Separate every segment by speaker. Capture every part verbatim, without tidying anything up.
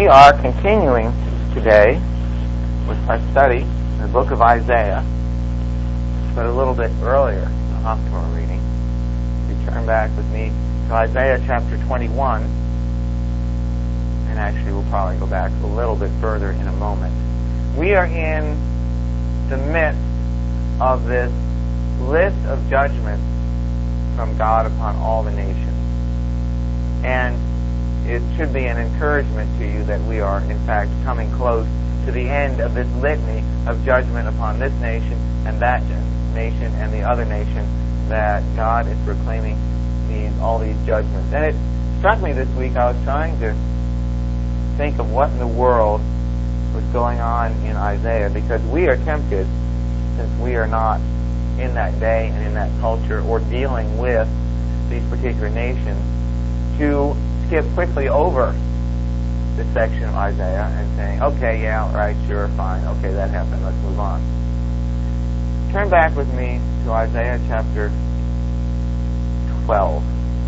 Speaker 1: We are continuing today with our study in the book of Isaiah, but a little bit earlier in the Haftorah reading. You turn back with me to Isaiah chapter twenty-one, and actually we'll probably go back a little bit further in a moment. We are in the midst of this list of judgments from God upon all the nations. And it should be an encouragement to you that we are, in fact, coming close to the end of this litany of judgment upon this nation and that nation and the other nation that God is proclaiming these, all these judgments. And it struck me this week, I was trying to think of what in the world was going on in Isaiah, because we are tempted, since we are not in that day and in that culture or dealing with these particular nations, to skip quickly over this section of Isaiah and saying, okay, yeah, right, sure, fine, okay, that happened, let's move on. Turn back with me to Isaiah chapter twelve.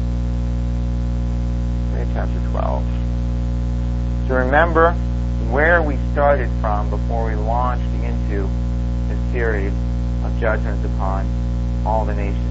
Speaker 1: Isaiah chapter twelve. To remember where we started from before we launched into this series of judgments upon all the nations.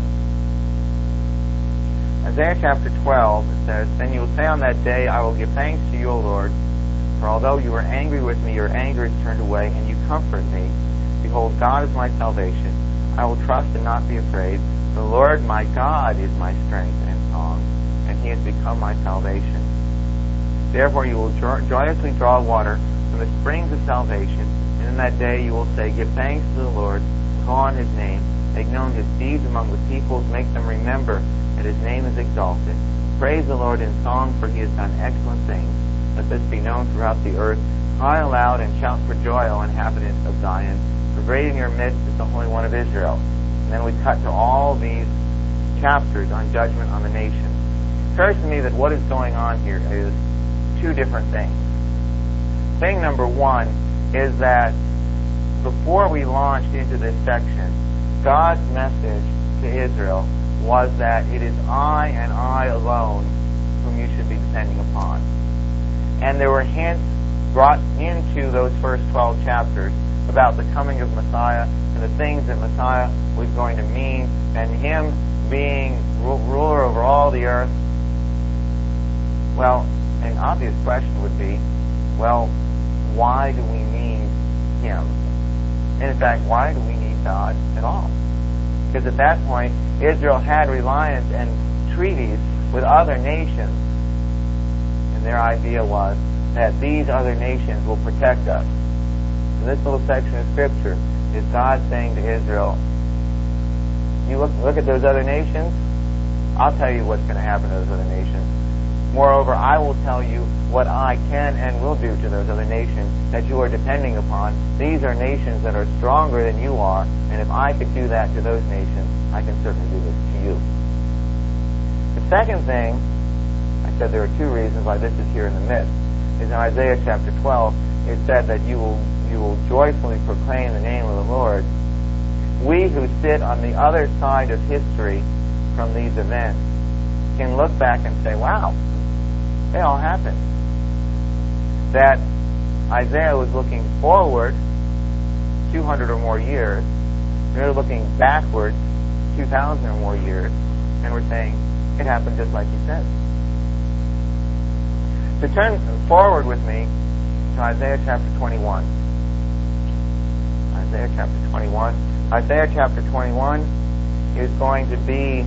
Speaker 1: Isaiah chapter twelve, it says, Then you will say on that day, I will give thanks to you, O Lord, for although you were angry with me, your anger is turned away, and you comfort me. Behold, God is my salvation. I will trust and not be afraid. The Lord my God is my strength and song, and he has become my salvation. Therefore you will jo- joyously draw water from the springs of salvation, and in that day you will say, Give thanks to the Lord, call on his name, make known his deeds among the peoples, make them remember that his name is exalted. Praise the Lord in song, for he has done excellent things. Let this be known throughout the earth. Cry aloud and shout for joy, O inhabitants of Zion. For great in your midst is the Holy One of Israel. And then we cut to all these chapters on judgment on the nations. It occurs to me that what is going on here is two different things. Thing number one is that before we launched into this section, God's message to Israel was that it is I and I alone whom you should be depending upon. And there were hints brought into those first twelve chapters about the coming of Messiah and the things that Messiah was going to mean, and him being ru- ruler over all the earth. Well, an obvious question would be, well, why do we need him? And in fact, why do we need God at all? Because at that point, Israel had reliance and treaties with other nations. And their idea was that these other nations will protect us. And this little section of Scripture is God saying to Israel, you look, look at those other nations, I'll tell you what's going to happen to those other nations. Moreover, I will tell you what I can and will do to those other nations that you are depending upon. These are nations that are stronger than you are, and if I could do that to those nations, I can certainly do this to you. The second thing, I said there are two reasons why this is here in the midst, is in Isaiah chapter twelve, it said that you will you will joyfully proclaim the name of the Lord. We who sit on the other side of history from these events can look back and say, wow, they all happened. That Isaiah was looking forward two hundred or more years. We're looking backwards two thousand or more years. And we're saying, it happened just like he said. So turn forward with me to Isaiah chapter twenty-one. Isaiah chapter twenty-one. Isaiah chapter twenty-one is going to be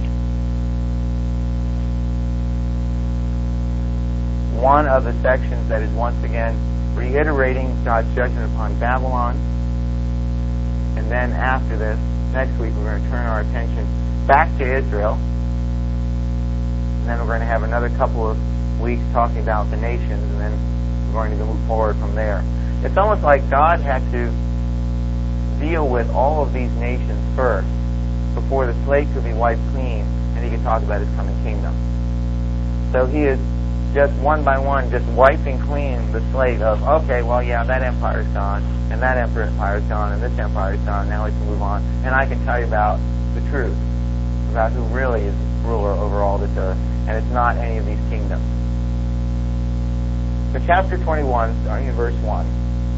Speaker 1: one of the sections that is once again reiterating God's judgment upon Babylon. And then after this, next week, we're going to turn our attention back to Israel. And then we're going to have another couple of weeks talking about the nations, and then we're going to move forward from there. It's almost like God had to deal with all of these nations first before the slate could be wiped clean and he could talk about his coming kingdom. So he is just one by one, just wiping clean the slate of, okay, well, yeah, that empire's gone, and that empire's gone, and this empire's gone, now we can move on. And I can tell you about the truth, about who really is ruler over all this earth, and it's not any of these kingdoms. So chapter twenty-one, starting in verse one.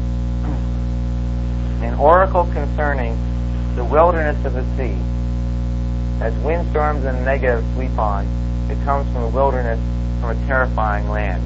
Speaker 1: An oracle concerning the wilderness of the sea. As windstorms in the Negev sweep on, it comes from a wilderness, from a terrifying land.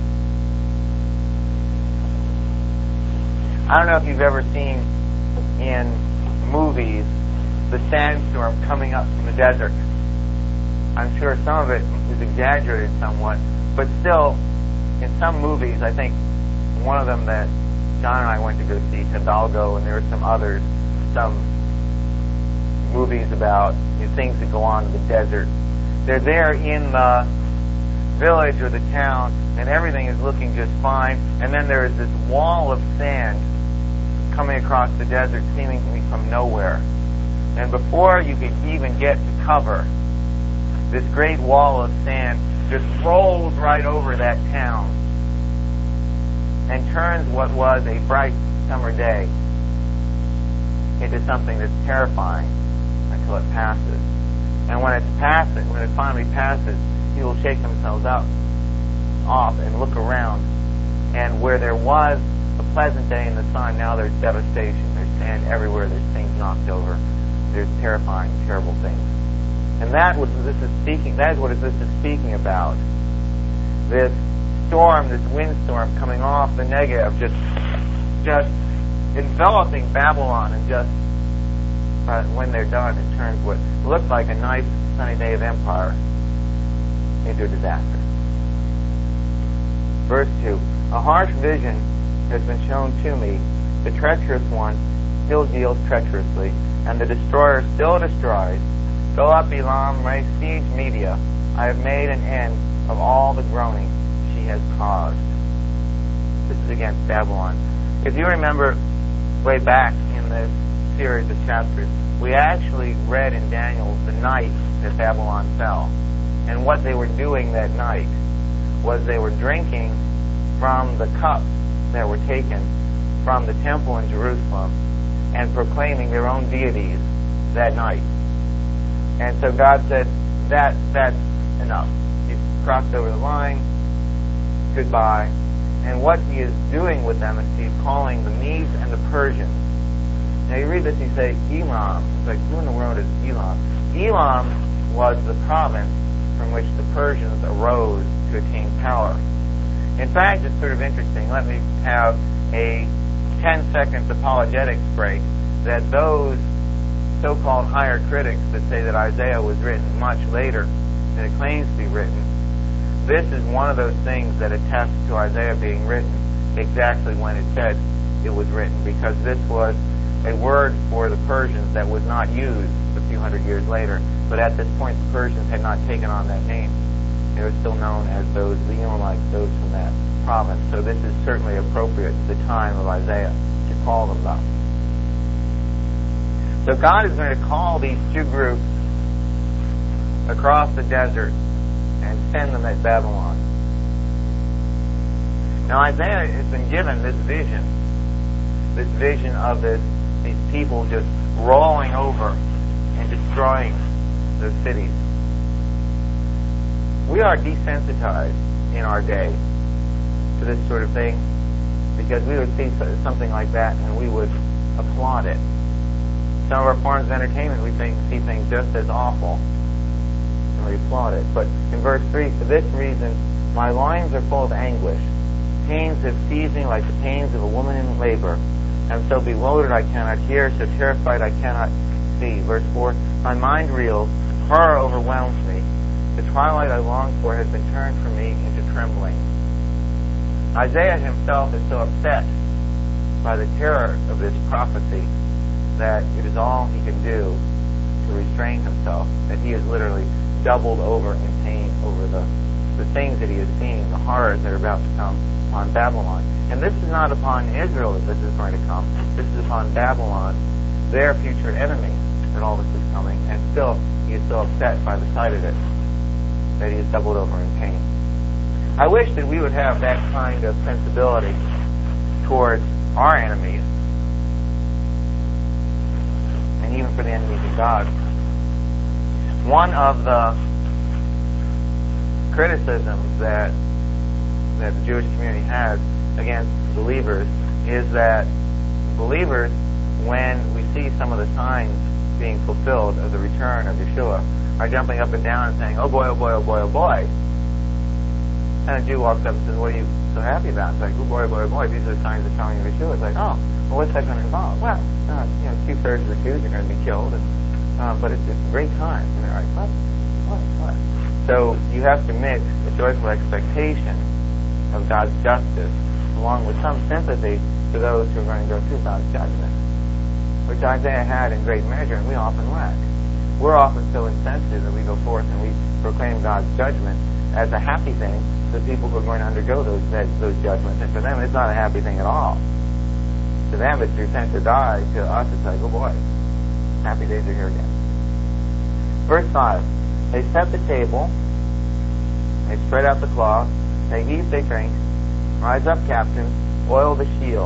Speaker 1: I don't know if you've ever seen in movies the sandstorm coming up from the desert. I'm sure some of it is exaggerated somewhat, but still, in some movies, I think one of them that John and I went to go see, Hidalgo, and there were some others, some movies about you know, things that go on in the desert. They're there in the village or the town, and everything is looking just fine, and then there is this wall of sand coming across the desert, seemingly from nowhere. And before you could even get to cover, this great wall of sand just rolls right over that town and turns what was a bright summer day into something that's terrifying until it passes. And when it's passing, when it finally passes, people shake themselves up, off and look around. And where there was a pleasant day in the sun, now there's devastation. There's sand everywhere. There's things knocked over. There's terrifying, terrible things. And that what this is speaking. That is what this is speaking about. This storm, this windstorm coming off the Negev, just, just enveloping Babylon, and just uh, when they're done, it turns what looked like a nice sunny day of empire into a disaster. Verse two: a harsh vision has been shown to me. The treacherous one still deals treacherously, and the destroyer still destroys. Go up, Elam, raise siege Media. I have made an end of all the groaning she has caused. This is against Babylon. If you remember way back in this series of chapters, we actually read in Daniel the night that Babylon fell. And what they were doing that night was they were drinking from the cups that were taken from the temple in Jerusalem and proclaiming their own deities that night. And so God said, that that's enough. You've crossed over the line. Goodbye. And what he is doing with them is he's calling the Medes and the Persians. Now you read this, you say, Elam. It's like, who in the world is Elam? Elam was the province from which the Persians arose to attain power. In fact, it's sort of interesting. Let me have a ten seconds apologetics break that those so-called higher critics that say that Isaiah was written much later than it claims to be written, this is one of those things that attests to Isaiah being written exactly when it said it was written, because this was a word for the Persians that was not used a few hundred years later. But at this point, the Persians had not taken on that name. They were still known as those, the Elamites, those from that province. So this is certainly appropriate to the time of Isaiah to call them that. So God is going to call these two groups across the desert and send them at Babylon. Now Isaiah has been given this vision, this vision of this, these people just rolling over and destroying those cities. We are desensitized in our day to this sort of thing, because we would see something like that and we would applaud it. Some of our forms of entertainment, we think, see things just as awful, and we applaud it. But in verse three, for this reason, my loins are full of anguish. Pains have seized me like the pains of a woman in labor. I'm so bewildered I cannot hear, so terrified I cannot see. Verse four, my mind reels, horror overwhelms me. The twilight I longed for has been turned from me into trembling. Isaiah himself is so upset by the terror of this prophecy that it is all he can do to restrain himself, that he is literally doubled over in pain over the, the things that he has seen, the horrors that are about to come on Babylon. And this is not upon Israel that this is going to come. This is upon Babylon, their future enemy, that all this is coming. And still, he is so upset by the sight of it that he is doubled over in pain. I wish that we would have that kind of sensibility towards our enemies, and even for the enemies of God. One of the criticisms that that the Jewish community has against believers is that believers, when we see some of the signs being fulfilled of the return of Yeshua, are jumping up and down and saying, oh boy, oh boy, oh boy, oh boy. And a Jew walks up and says, what are you so happy about? It's like, oh boy, oh boy, oh boy, these are the signs of coming of Yeshua. It's like, oh, well, what's that going to involve? Well, uh, you know, two-thirds of the Jews are going to be killed, and, uh, but it's, it's a great time. And they're like, what? What? What? So you have to mix a joyful expectation of God's justice along with some sympathy to those who are going to go through God's judgment, which Isaiah had in great measure, and we often lack. We're often so insensitive that we go forth and we proclaim God's judgment as a happy thing to people who are going to undergo those those judgments. And for them, it's not a happy thing at all. To them, it's you're sent to die. To us, it's like, oh boy, happy days are here again. Verse five, they set the table, they spread out the cloth, they eat, they drink, rise up captains, oil the shield.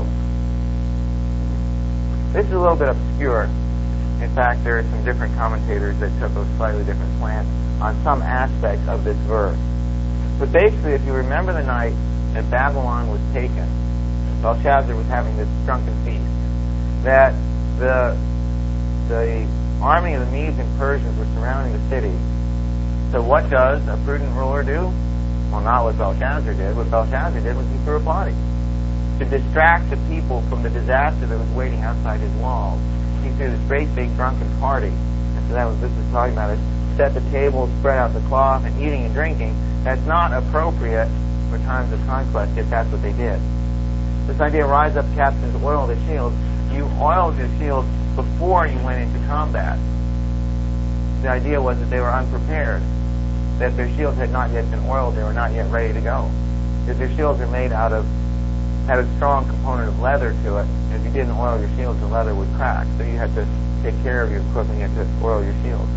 Speaker 1: This is a little bit obscure. In fact, there are some different commentators that took a slightly different slant on some aspects of this verse. But basically, if you remember the night that Babylon was taken, Belshazzar was having this drunken feast, that the the army of the Medes and Persians were surrounding the city. So what does a prudent ruler do? Well, not what Belshazzar did. What Belshazzar did was he threw a party to distract the people from the disaster that was waiting outside his walls. He threw this great big drunken party. And so that was this is talking about it. Set the table, spread out the cloth, and eating and drinking. That's not appropriate for times of conquest if that's what they did. This idea, rise up captains, oil the shield. You oiled your shield before you went into combat. The idea was that they were unprepared, that their shields had not yet been oiled, they were not yet ready to go. Because their shields are made out of, had a strong component of leather to it, and if you didn't oil your shields, the leather would crack. So you had to take care of your equipment, you had to oil your shields.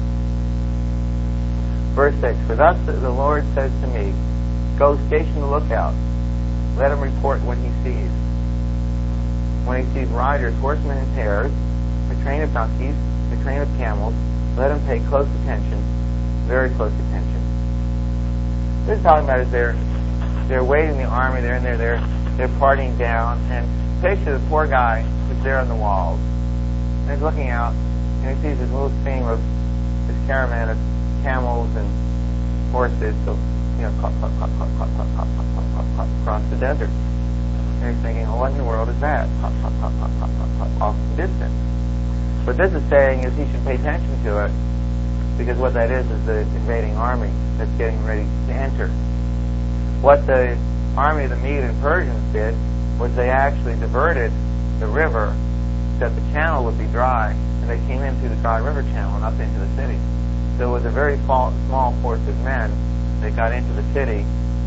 Speaker 1: Verse six, for thus the Lord says to me, go station the lookout, let him report what he sees. When he sees riders, horsemen, and pairs, the train of donkeys, the train of camels, let him pay close attention, very close attention. This is talking about is they're they're waiting the army, they're in there, they're they're partying down, and picture the poor guy who's there on the walls, and he's looking out, and he sees this little stream of this caravan of camels and horses, so you know, clop, clop, clop, clop, clop, clop, clop, clop, clop, clop, across the desert. And he's thinking, well, what in the world is that? Clop, clop, clop, clop, clop, clop, clop, off in the distance. What this is saying is he should pay attention to it, because what that is is the invading army that's getting ready to enter. What the army of the Medes and Persians did was they actually diverted the river so that the channel would be dry, and they came in through the dry river channel and up into the city. So it was a very small, small force of men that got into the city,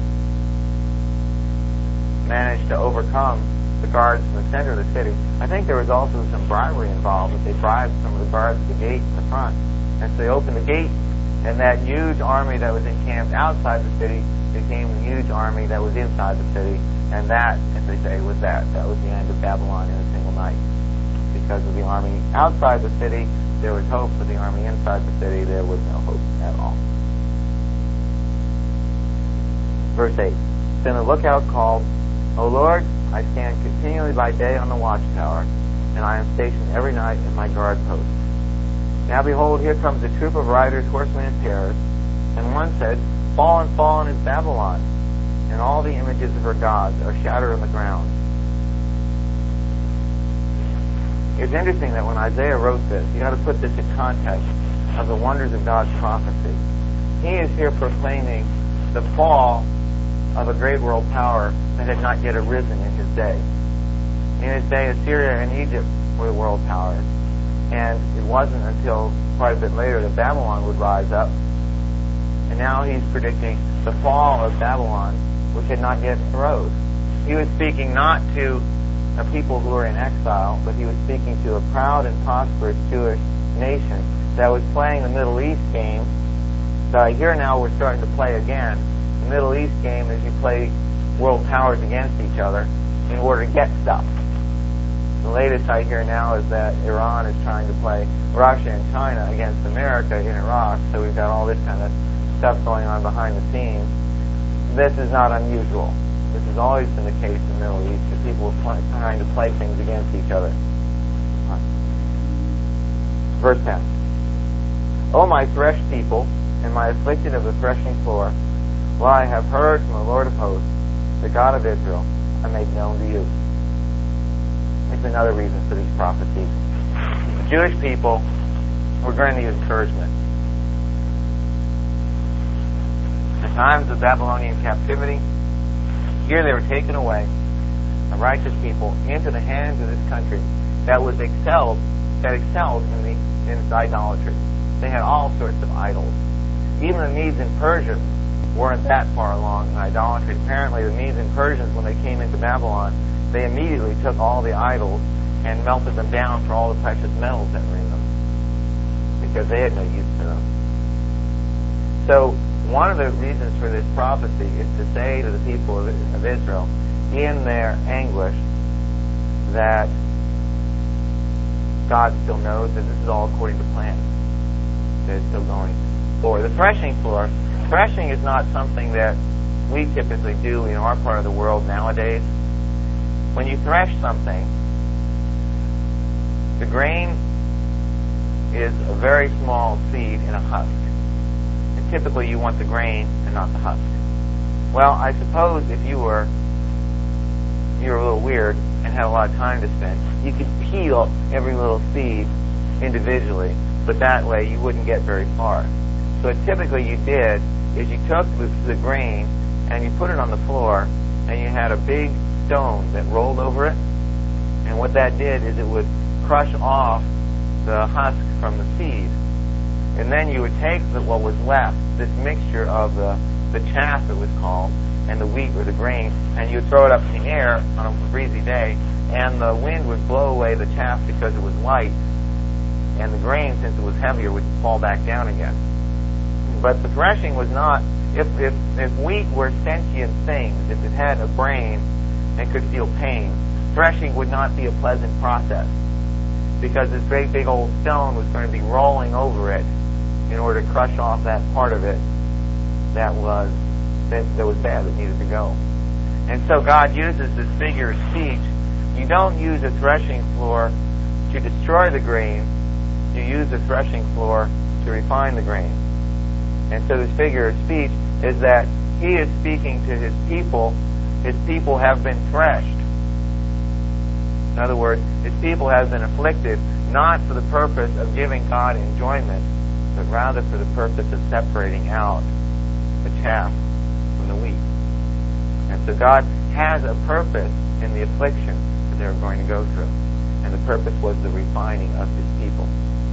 Speaker 1: managed to overcome the guards in the center of the city. I think there was also some bribery involved, that they bribed some of the guards at the gate in the front. And so they opened the gate, and that huge army that was encamped outside the city became the huge army that was inside the city. And that, as they say, was that. That was the end of Babylon in a single night. Because of the army outside the city, there was hope. For the army inside the city, there was no hope at all. Verse eight. Then the lookout called, O Lord, I stand continually by day on the watchtower, and I am stationed every night in my guard post. Now behold, here comes a troop of riders, horsemen, and pairs. And one said, Fallen, fallen is Babylon, and all the images of her gods are shattered on the ground. It's interesting that when Isaiah wrote this, you got to put this in context of the wonders of God's prophecy. He is here proclaiming the fall of a great world power that had not yet arisen in his day. In his day, Assyria and Egypt were the world powers. And it wasn't until quite a bit later that Babylon would rise up. And now he's predicting the fall of Babylon, which had not yet arose. He was speaking not to a people who were in exile, but he was speaking to a proud and prosperous Jewish nation that was playing the Middle East game. So here now we're starting to play again. The Middle East game is you play world powers against each other in order to get stuff. The latest I hear now is that Iran is trying to play Russia and China against America in Iraq, so we've got all this kind of stuff going on behind the scenes. This is not unusual. This has always been the case in the Middle East, that people were pl- trying to play things against each other. Verse ten. O my threshed people, and my afflicted of the threshing floor, well, I have heard from the Lord of hosts, the God of Israel, I made known to you. It's another reason for these prophecies. The Jewish people were going to need encouragement. In the times of Babylonian captivity, here they were taken away, the righteous people, into the hands of this country that was excelled, that excelled in, the, in its idolatry. They had all sorts of idols. Even the Medes and Persians weren't that far along in idolatry. Apparently, the Medes and Persians, when they came into Babylon, they immediately took all the idols and melted them down for all the precious metals that were in them, because they had no use for them. So, one of the reasons for this prophecy is to say to the people of, of Israel, in their anguish, that God still knows that this is all according to plan. That it's still going forward. The threshing floor, threshing is not something that we typically do in our part of the world nowadays. When you thresh something, the grain is a very small seed in a husk. And typically you want the grain and not the husk. Well, I suppose if you were you were a little weird and had a lot of time to spend, you could peel every little seed individually, but that way you wouldn't get very far. So what typically you did is you took the, the grain and you put it on the floor, and you had a big stone that rolled over it, and what that did is it would crush off the husk from the seed, and then you would take the, what was left, this mixture of the, the chaff, it was called, and the wheat or the grain, and you would throw it up in the air on a breezy day, and the wind would blow away the chaff because it was light, and the grain, since it was heavier, would fall back down again. But the threshing was not, if, if, if wheat were sentient things, if it had a brain and could feel pain, threshing would not be a pleasant process, because this great big old stone was going to be rolling over it in order to crush off that part of it that was that, that was bad, that needed to go. And so God uses this figure of speech. You don't use a threshing floor to destroy the grain. You use a threshing floor to refine the grain. And so this figure of speech is that he is speaking to his people. His people have been threshed. In other words, his people have been afflicted, not for the purpose of giving God enjoyment, but rather for the purpose of separating out the chaff from the wheat. And so God has a purpose in the affliction that they're going to go through. And the purpose was the refining of his people.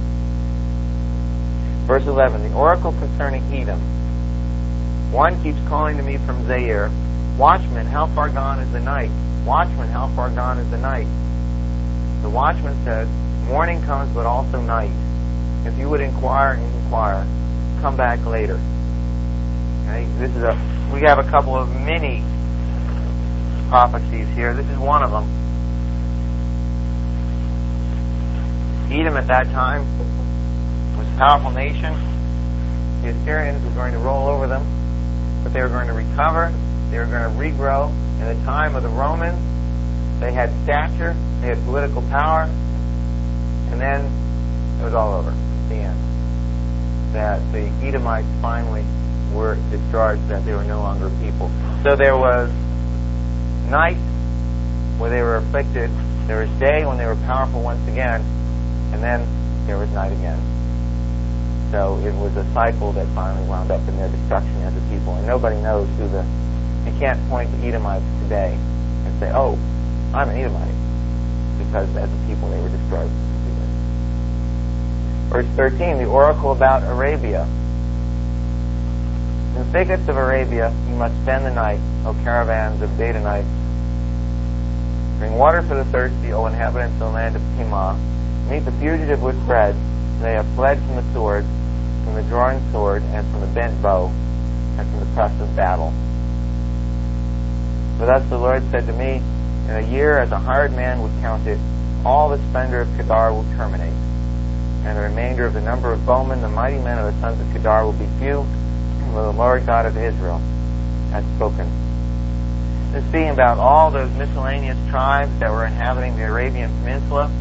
Speaker 1: Verse eleven, the oracle concerning Edom. One keeps calling to me from Zaire, Watchman, how far gone is the night? Watchman, how far gone is the night? The watchman says, morning comes, but also night. If you would inquire and inquire, come back later. Okay? This is a. We have a couple of mini prophecies here. This is one of them. Edom at that time was a powerful nation. The Assyrians were going to roll over them, but they were going to recover. They were going to regrow. In the time of the Romans, they had stature, they had political power, and then it was all over. The end. That the Edomites finally were discharged, that they were no longer people. So there was night where they were afflicted, there was day when they were powerful once again, and then there was night again. So it was a cycle that finally wound up in their destruction as a people. And nobody knows who the... You can't point to Edomites today and say, oh, I'm an Edomite, because as a people they were destroyed. Verse thirteen, the oracle about Arabia. In the thickets of Arabia you must spend the night, O caravans of Dedanites. Bring water for the thirsty, O inhabitants of the land of Timah. Meet the fugitive with bread. They have fled from the sword, from the drawn sword, and from the bent bow, and from the press of battle. For thus the Lord said to me, in a year as a hired man would count it, all the splendor of Kedar will terminate, and the remainder of the number of bowmen, the mighty men of the sons of Kedar, will be few, for the Lord God of Israel has spoken. They're speaking about all those miscellaneous tribes that were inhabiting the Arabian Peninsula.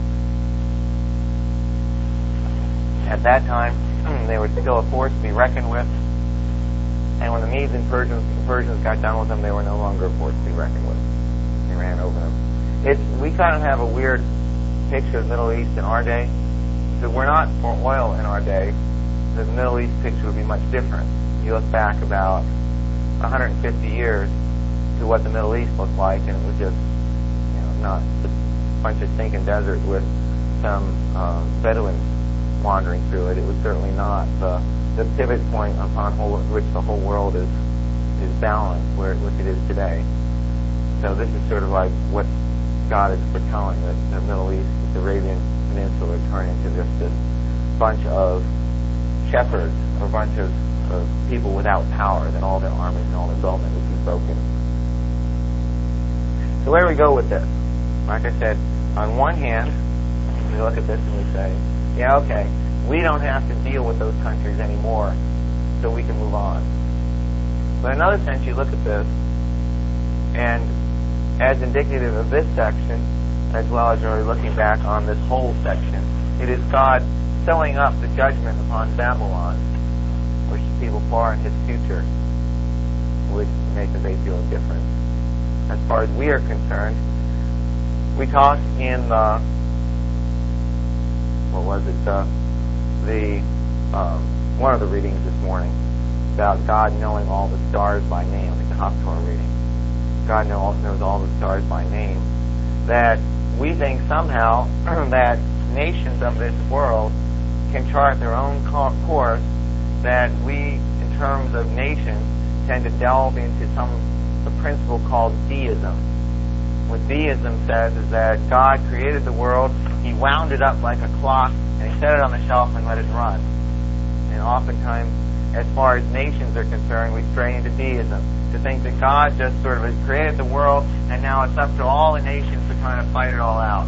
Speaker 1: At that time, they were still a force to be reckoned with. And when the Medes and Persians, Persians got done with them, they were no longer a force to be reckoned with. They ran over them. It's, we kind of have a weird picture of the Middle East in our day. So we're not for oil in our day. The Middle East picture would be much different. You look back about one hundred fifty years to what the Middle East looked like, and it was just, you know, not just a bunch of stinking desert with some uh, Bedouins wandering through it. It was certainly not the, the pivot point upon whole, which the whole world is is balanced, where which it is today. So this is sort of like what God is foretelling, that the Middle East, the Arabian Peninsula, would turn into just this bunch of shepherds, or a bunch of, of people without power, that all their armies and all their government would be broken. So where do we go with this? Like I said, on one hand, we look at this and we say, yeah, okay, we don't have to deal with those countries anymore, so we can move on. But in another sense, you look at this, and as indicative of this section, as well as really looking back on this whole section, it is God sewing up the judgment upon Babylon, which people far in his future would make a great deal of difference. As far as we are concerned, we talked in the, what was it, uh, the, um, one of the readings this morning, about God knowing all the stars by name, like the Haftorah reading. God knows all the stars by name. That we think somehow that nations of this world can chart their own course, that we, in terms of nations, tend to delve into some the principle called deism. What deism says is that God created the world, he wound it up like a clock, and he set it on the shelf and let it run. And oftentimes, as far as nations are concerned, we stray into deism, to think that God just sort of has created the world, and now it's up to all the nations to kind of fight it all out.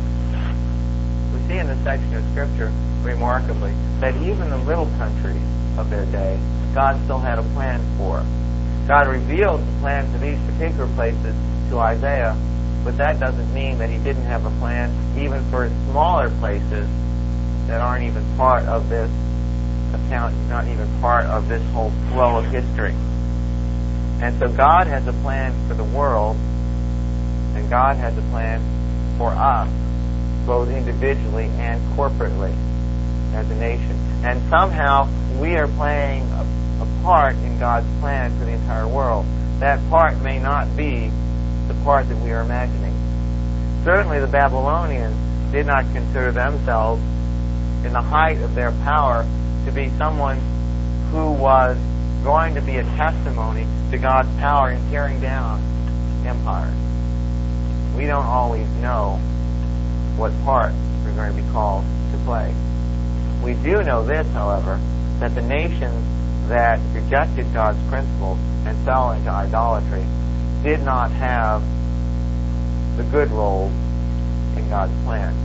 Speaker 1: We see in this section of Scripture, remarkably, that even the little countries of their day, God still had a plan for. God revealed the plans of these particular places to Isaiah, but that doesn't mean that he didn't have a plan even for smaller places that aren't even part of this account, not even part of this whole flow of history. And so God has a plan for the world, and God has a plan for us, both individually and corporately as a nation. And somehow we are playing a, a part in God's plan for the entire world. That part may not be the part that we are imagining. Certainly the Babylonians did not consider themselves, in the height of their power, to be someone who was going to be a testimony to God's power in tearing down empires. We don't always know what part we're going to be called to play. We do know this, however, that the nations that rejected God's principles and fell into idolatry did not have the good roles in God's plan.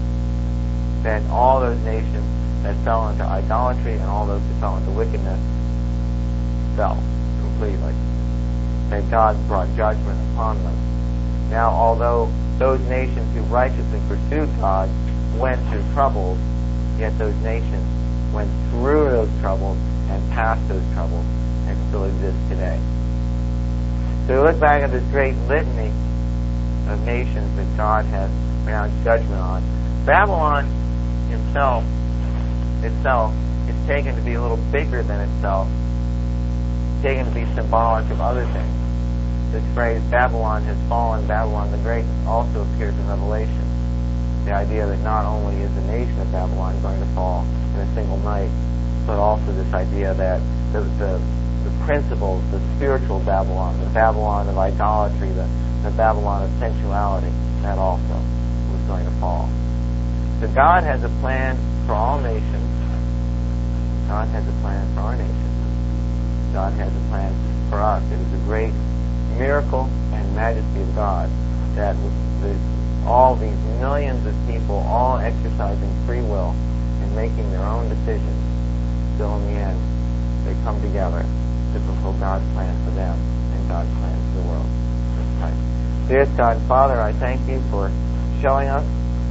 Speaker 1: That all those nations that fell into idolatry and all those who fell into wickedness fell completely. That God brought judgment upon them. Now, although those nations who righteously pursued God went through troubles, yet those nations went through those troubles and past those troubles and still exist today. So we look back at this great litany of nations that God has pronounced judgment on. Babylon himself, itself, is taken to be a little bigger than itself, taken to be symbolic of other things. This phrase, Babylon has fallen, Babylon the Great, also appears in Revelation. The idea that not only is the nation of Babylon going to fall in a single night, but also this idea that the, the, the principles, the spiritual Babylon, the Babylon of idolatry, the, the Babylon of sensuality, that also was going to fall. So God has a plan for all nations. God has a plan for our nation. God has a plan for us. It is a great miracle and majesty of God that the, all these millions of people, all exercising free will and making their own decisions, still in the end, they come together to fulfill God's plan for them and God's plan for the world. Christ. Dearest God and Father, I thank you for showing us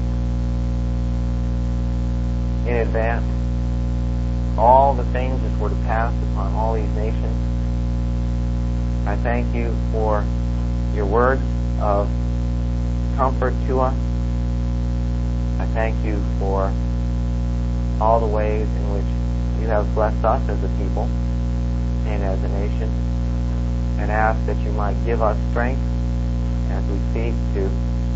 Speaker 1: in advance all the things that were to pass upon all these nations. I thank you for your words of comfort to us. I thank you for all the ways in which you have blessed us as a people and as a nation, and ask that you might give us strength as we seek to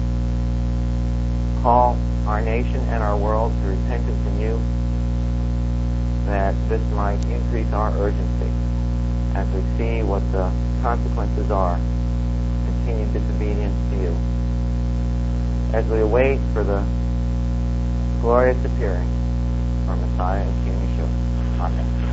Speaker 1: call our nation and our world to repentance in you, that this might increase our urgency as we see what the consequences are, continued disobedience to you, as we await for the glorious appearing of our Messiah and King Yeshua. Amen.